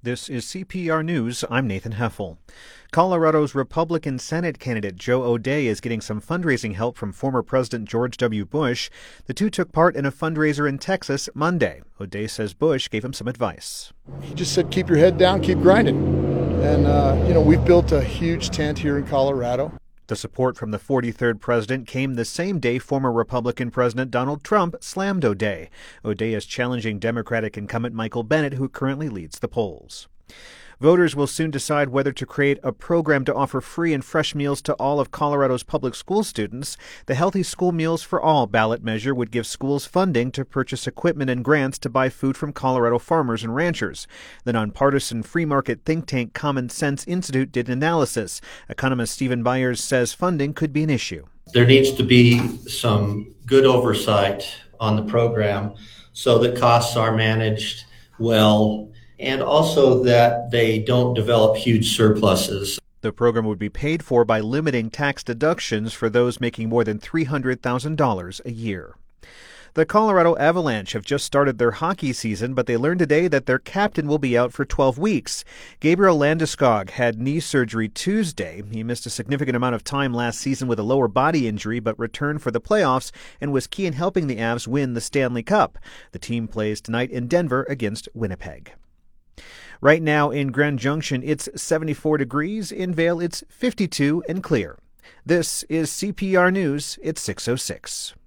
This is CPR News. I'm Nathan Heffel. Colorado's Republican Senate candidate Joe O'Dea is getting some fundraising help from former President George W. Bush. The two took part in a fundraiser in Texas Monday. O'Dea says Bush gave him some advice. He just said, keep your head down, keep grinding. And, we've built a huge tent here in Colorado. The support from the 43rd president came the same day former Republican President Donald Trump slammed O'Dea. O'Dea is challenging Democratic incumbent Michael Bennet, who currently leads the polls. Voters will soon decide whether to create a program to offer free and fresh meals to all of Colorado's public school students. The Healthy School Meals for All ballot measure would give schools funding to purchase equipment and grants to buy food from Colorado farmers and ranchers. The nonpartisan free market think tank Common Sense Institute did an analysis. Economist Stephen Byers says funding could be an issue. There needs to be some good oversight on the program so that costs are managed well, and also that they don't develop huge surpluses. The program would be paid for by limiting tax deductions for those making more than $300,000 a year. The Colorado Avalanche have just started their hockey season, but they learned today that their captain will be out for 12 weeks. Gabriel Landeskog had knee surgery Tuesday. He missed a significant amount of time last season with a lower body injury, but returned for the playoffs and was key in helping the Avs win the Stanley Cup. The team plays tonight in Denver against Winnipeg. Right now in Grand Junction, it's 74 degrees. In Vail, it's 52 and clear. This is CPR News. It's 6:06.